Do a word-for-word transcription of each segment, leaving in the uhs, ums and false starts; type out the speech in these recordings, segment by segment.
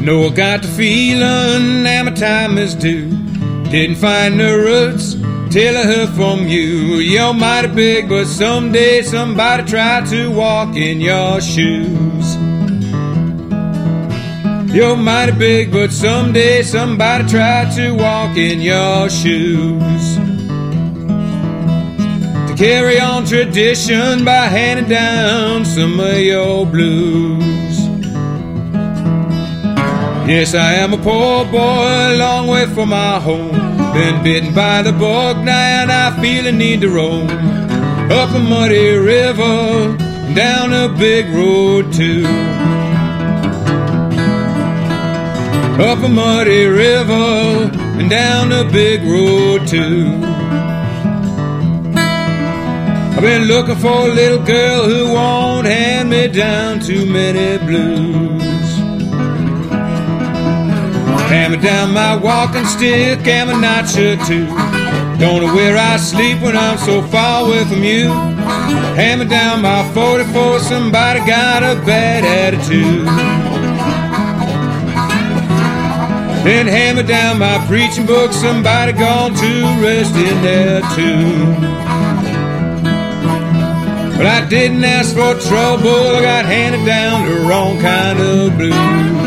know I got the feeling that my time is due. Didn't find the roots till I heard from you. You're mighty big, but someday somebody tried to walk in your shoes. You're mighty big, but someday somebody tried to walk in your shoes. To carry on tradition by handing down some of your blues. Yes, I am a poor boy, a long way from my home. Been bitten by the bug now and I feel a need to roam. Up a muddy river, down a big road too. Up a muddy river, and down a big road too. I've been looking for a little girl who won't hand me down too many blues. Hand me down my walking stick and my nightshirt too. Don't know where I sleep when I'm so far away from you. Hand me down my forty-four, somebody got a bad attitude. Then hand me down my preaching book, somebody gone to rest in there too. But I didn't ask for trouble, I got handed down the wrong kind of blues.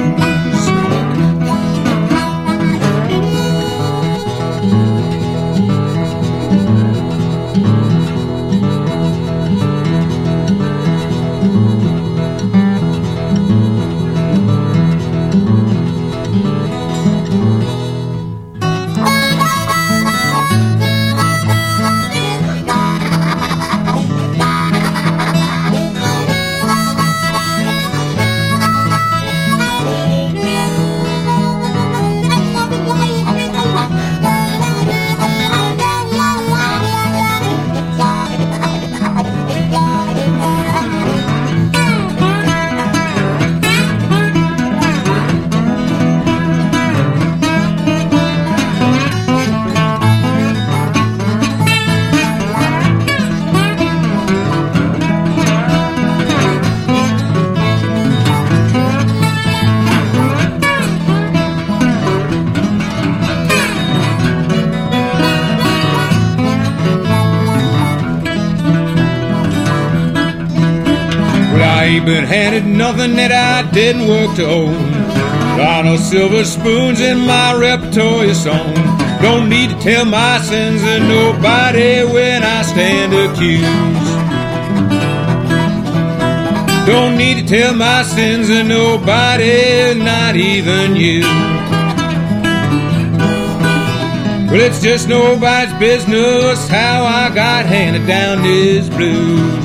Been handed nothing that I didn't work to own. There are no silver spoons in my repertory song. Don't need to tell my sins to nobody when I stand accused. Don't need to tell my sins to nobody, not even you. Well, it's just nobody's business how I got handed down this blues.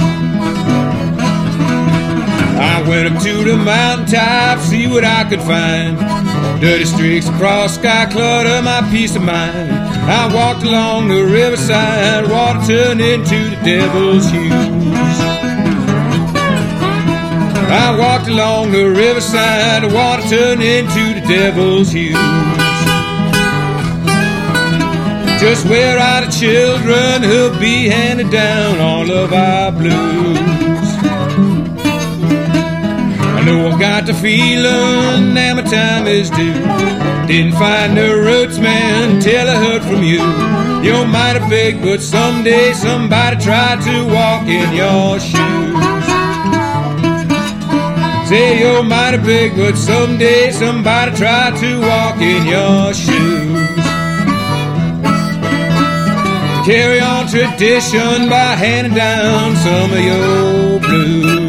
I went up to the mountaintop, see what I could find. Dirty streaks across sky clutter my peace of mind. I walked along the riverside, water turned into the devil's hues. I walked along the riverside, water turned into the devil's hues. Just where are the children who'll be handed down all of our blues? I know I got the feeling that my time is due. Didn't find the roots, man, till I heard from you. You're mighty big, but someday somebody tried to walk in your shoes. Say you're mighty big, but someday somebody tried to walk in your shoes. Carry on tradition by handing down some of your blues.